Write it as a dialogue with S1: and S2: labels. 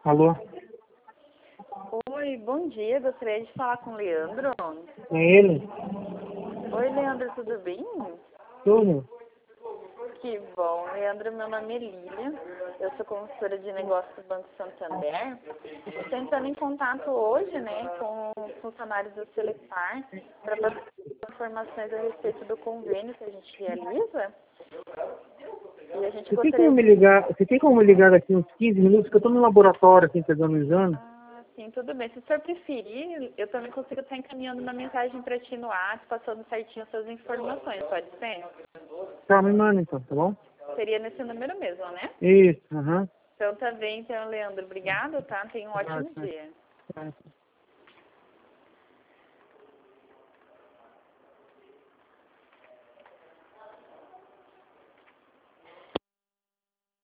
S1: Alô?
S2: Oi, bom dia. Gostaria de falar com o Leandro.
S1: É ele?
S2: Oi, Leandro, tudo bem?
S1: Tudo?
S2: Que bom. Leandro, meu nome é Lília. Eu sou consultora de negócios do Banco Santander. Estou entrando em contato hoje, né, com funcionários do Selepar para passar informações a respeito do convênio que a gente realiza. E a gente
S1: Você tem
S2: gostaria
S1: como me ligar, você tem como me ligar daqui uns 15 minutos, que eu estou no laboratório aqui pegando o exame?
S2: Sim, tudo bem. Se o senhor preferir, eu também consigo estar encaminhando uma mensagem para ti no WhatsApp, passando certinho as suas informações, pode ser?
S1: Tá, me manda então, tá bom?
S2: Seria nesse número mesmo, né?
S1: Isso, aham.
S2: Então tá bem, então, Leandro. Obrigado, tá? Tenha um ótimo dia.
S1: Tá.